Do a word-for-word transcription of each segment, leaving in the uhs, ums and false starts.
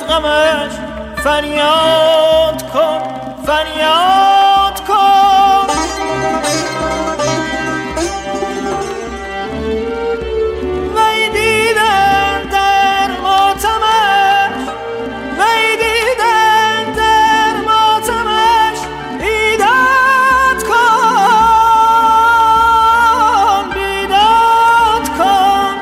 غمش فریاد کن فریاد کن. وی دیدن در ماتمش وی دیدن در ماتمش بیداد کن بیداد کن.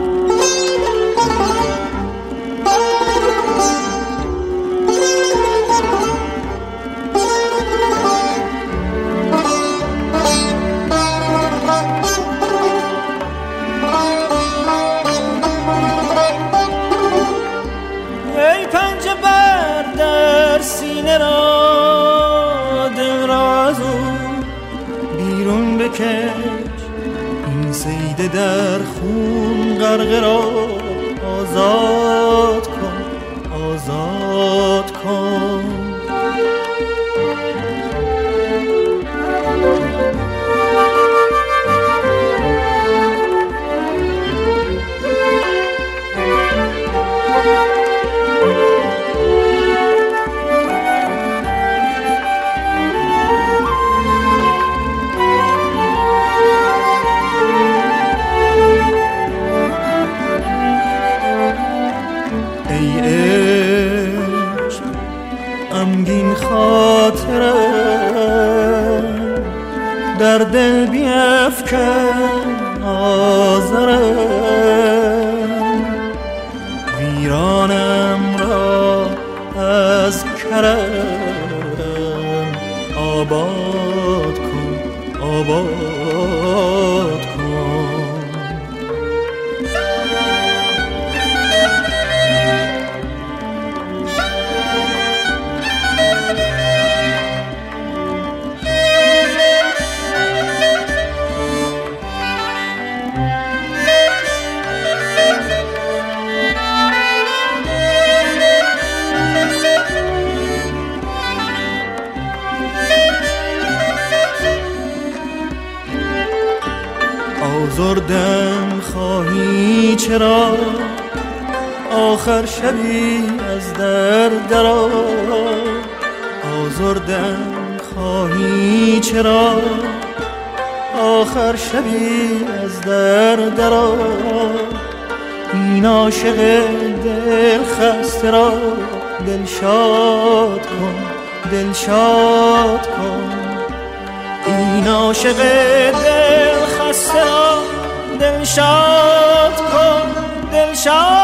ای پنجه بر در سینه را دل را از او بیرون بکش. این سیده در خون غرقه را آزاد کن آزاد کن. غمگین خاطرم در دل بیفکن آزرم. ویرانم را از کرم آباد کن آباد کن. آزردم خواهی چرا آخر شبی از در درآ. آزردم خواهی چرا آخر شبی از در درآ. این عاشق دل خسته را دل شاد کن دل شاد کن. این عاشق دل خسته را دل شاد کن دل شاد